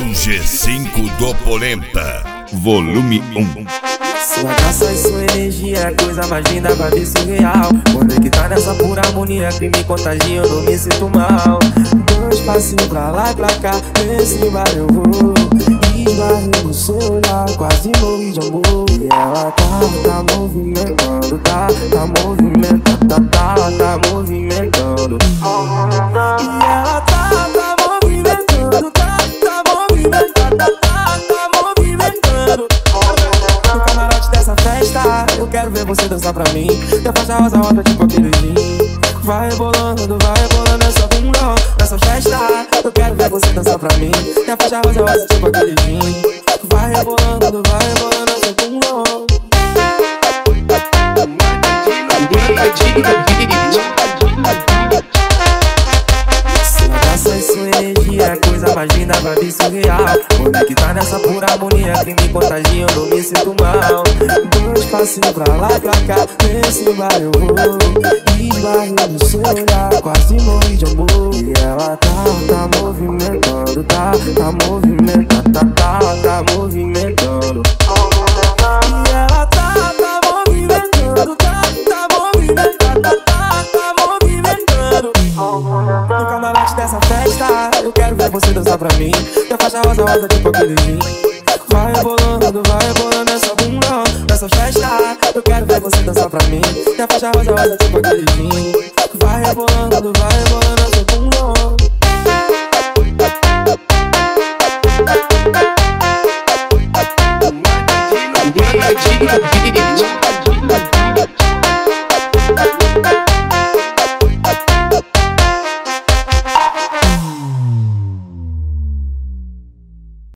G5 do Polenta, volume 1. Sua graça e sua energia é a coisa mais linda pra ver surreal. Conectar nessa pura harmonia que me contagia, eu não me sinto mal. Dois passinhos pra lá e pra cá, nesse bar eu vou. Esbarrei no seu olhar, quase morri de amor. E ela tá movimentando, tá movimentando, tá movimentando. E ela tá movimentando, tá movimentando, tá movimentando. No camarote dessa festa, eu quero ver você dançar pra mim. E a faixa rosa roda tipo aquele gin. Vai rebolando essa bunda. Nessa festa, eu quero ver você dançar pra mim. E a faixa rosa roda tipo aquele gin. Vai rebolando essa bunda. Sua graça e sua energia é a coisa mais linda pra ver surreal. Conectar nessa pura harmonia que me contagia, eu não me sinto mal. Dois passinhos pra lá e pra cá, nesse bar eu vou. Esbarrei no seu olhar, quase morri de amor. E ela tá movimentando, tá movimentando, tá movimentando. E ela tá movimentando, tá movimentando, tá movimentando. No camarote dessa festa, eu quero ver você dançar pra mim. E a faixa rosa roda tipo aquele gin. Vai rebolando essa bunda. Nessa festa, eu quero ver você dançar pra mim. E a faixa rosa roda tipo aquele gin. Vai rebolando essa bunda.